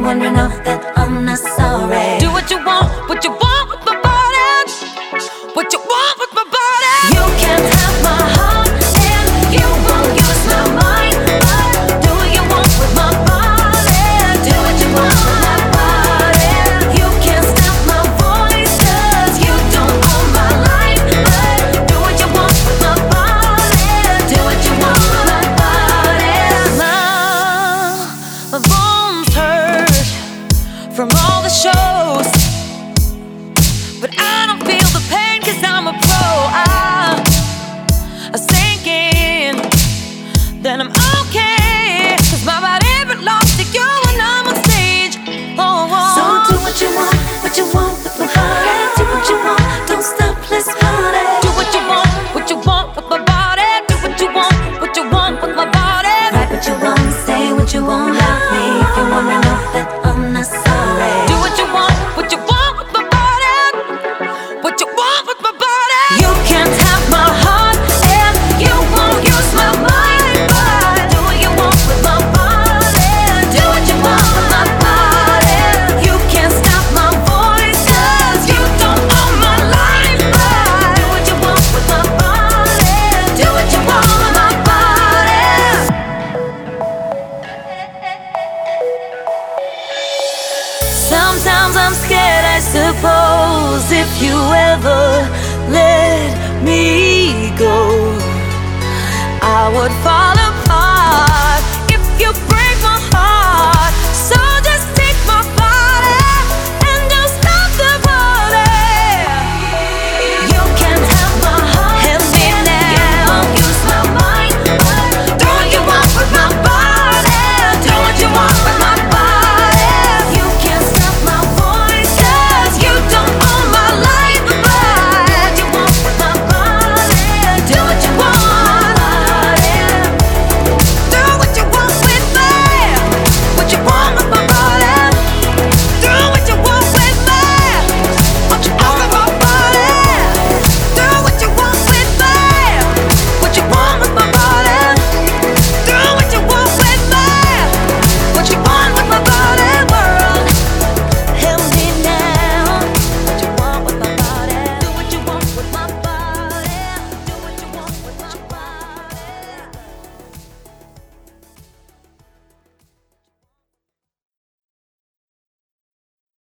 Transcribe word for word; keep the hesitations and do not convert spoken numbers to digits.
wondering off that I'm not sorry. Do what you want, what you want with my body. What you want with my body. You can't have my heart and you won't use my mind. But do what you want with my body. Do what you want with my body. You can't stop my voice 'cause you don't own my life. But do what you want with my body. Do what you want with my body. Now my bones hurt from all the shows, but I don't feel the pain 'cause I'm a pro. I, I sink in, then I'm okay 'cause my body belongs to you when I'm on stage. Oh, oh. So do what you want, what you want with my body. Do what you want, don't stop, let's party. Do what you want, what you want with my body. Do what you want, what you want with my body. Write what you want, say what you want about me. If you're wondering off that I'm not sorry. Do what you want, what you want with my body. What you want with my body. You can't have my heart and you won't use my mind. But do what you want with my body. Do what you want with my body. You can't stop my voice 'cause you don't own my life. But do what you want with my body. Do what you want with my body. Sometimes I'm scared, I suppose, if you ever let me go, I would fall